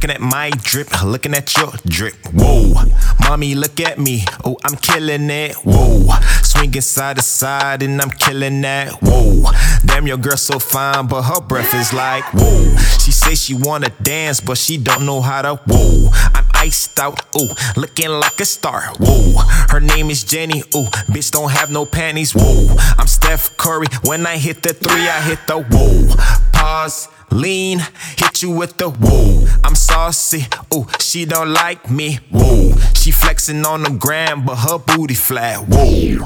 Looking at my drip, looking at your drip. Whoa, mommy, look at me. Oh, I'm killing it. Whoa, swinging side to side and I'm killing that. Whoa, damn, your girl so fine, but her breath is like whoa. She say she wanna dance, but she don't know how to. Whoa, I'm iced out. Ooh, looking like a star. Whoa, her name is Jenny. Ooh, bitch don't have no panties. Whoa, I'm Steph Curry. When I hit the three, I hit the whoa. Pause, lean, hit you with the whoa. I'm saucy. Ooh, she don't like me. Whoa, she flexing on the gram, but her booty flat. Whoa.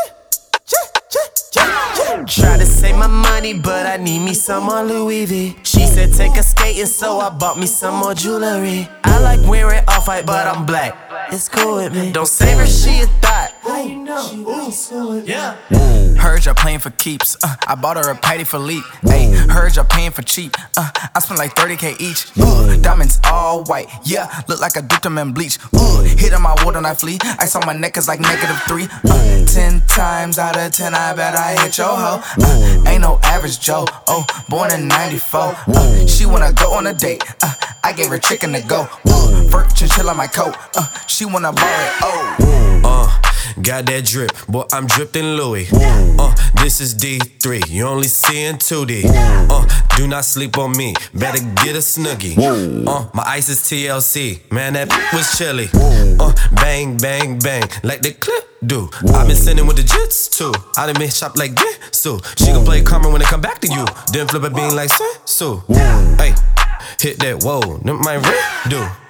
Try to save my money, but I need me some more Louis V. She said take a skating, so I bought me some more jewelry. I like wearing Off-White, but I'm black. It's cool with me. Don't save her, she a thought. How you know? Yeah. Heard y'all playing for keeps. I bought her a Patty Philippe. Ayy, heard y'all paying for cheap. I spent like 30K each. Diamonds all white. Yeah, look like I dipped them in bleach. Hit on my water and I flee. Ice on my neck is like -3. 10 times out of 10, I bet I hit your hoe. Ain't no average Joe. Oh, born in '94. She wanna go on a date. I gave her chicken to go. Fur chinchilla on my coat. She wanna borrow it. Oh. Got that drip, boy, I'm dripped in Louis. This is D3, you only see in 2D. Do not sleep on me, better get a snuggie. My ice is TLC, man, that was chilly. Bang, bang, bang, like the clip do. I've been sending with the jits too. I done been shop like this, so she gon' play karma when it come back to you. Then flip a bean like so. Hey, hit that, whoa, that my rip do.